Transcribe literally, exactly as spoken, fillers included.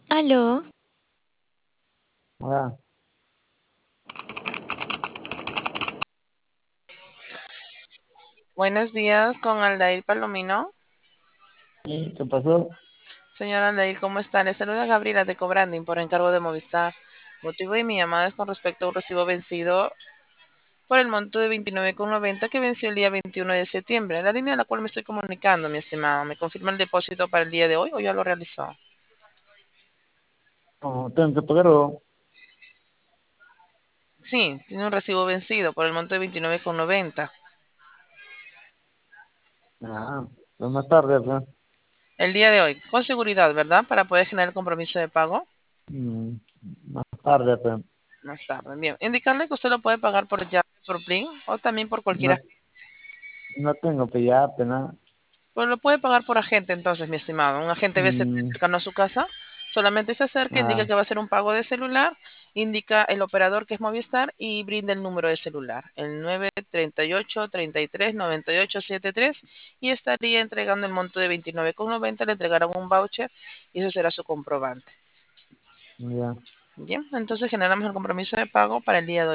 Aló, Ah, Buenos días con Aldair Palomino. ¿y qué pasó? Señor Aldair, ¿cómo está? Le saluda Gabriela de Cobranding por encargo de Movistar. Motivo de mi llamada es con respecto a un recibo vencido por el monto de veintinueve con noventa que venció el día veintiuno de septiembre. La línea a la cual me estoy comunicando, mi estimado, ¿me confirma el depósito para el día de hoy o ya lo realizó? Oh, tengo que pagarlo. Sí, tiene un recibo vencido por el monto de veintinueve con noventa. Ah, pues más tarde, pues. El día de hoy, con seguridad, ¿verdad? Para poder generar el compromiso de pago. Mm, más tarde, pues. Más tarde. Bien, indicarle que usted lo puede pagar por ya, por Plin o también por No, cualquiera. no tengo pues ya, apenas. Pues lo puede pagar por agente entonces, mi estimado. Un agente ve Mm, cercano a su casa. Solamente se acerca, indica ah, que va a ser un pago de celular, indica el operador que es Movistar y brinda el número de celular, el nueve treinta y ocho, treinta y tres, noventa y ocho setenta y tres y estaría entregando el monto de veintinueve con noventa, le entregarán un voucher y eso será su comprobante. ya. Bien, entonces generamos el compromiso de pago para el día de hoy.